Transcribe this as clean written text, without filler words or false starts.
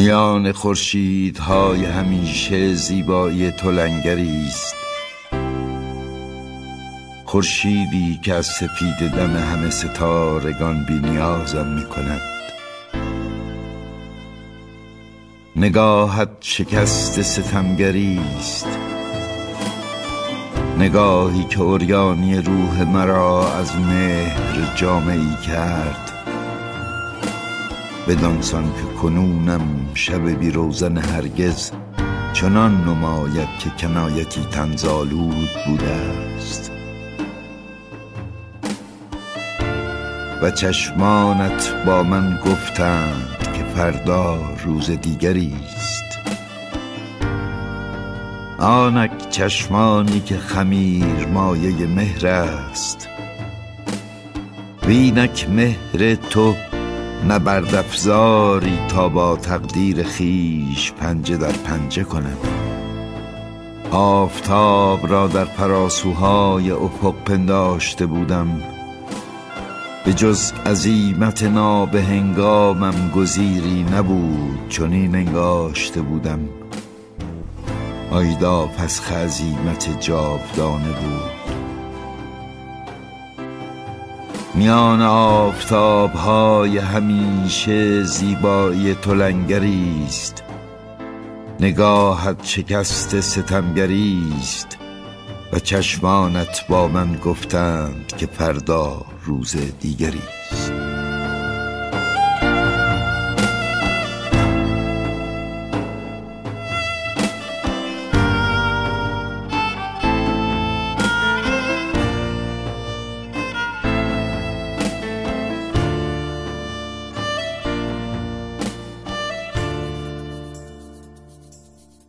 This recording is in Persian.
میان خورشیدهای همیشه زیبایی تو لنگری است، خورشیدی که از سپید دم همه ستارگان بی نیازم می کند. نگاهت شکست ستمگری است، نگاهی که عریانی روح مرا از مهر جامه‌ای کرد، بدانسان که کنونم شب بی روزن هرگز چنان نماید که کنایتی طنزآلود بوده است. و چشمانت با من گفتند که فردا روز دیگری است. آنک چشمانی که خمیر مایه مهر است، وینک مهر تو نبرد افزاری تا با تقدیر خیش پنجه در پنجه کنم. آفتاب را در فراسوهای افق پنداشته بودم، به جز عزیمت نابهنگامم گزیری نبود چنین انگاشته بودم. آیدا پس عزیمت جاودانه بود. میان آفتاب‌های همیشه زیبایی تو لنگری است، نگاهت شکست ستمگری است و چشمانت با من گفتند که فردا روز دیگری است.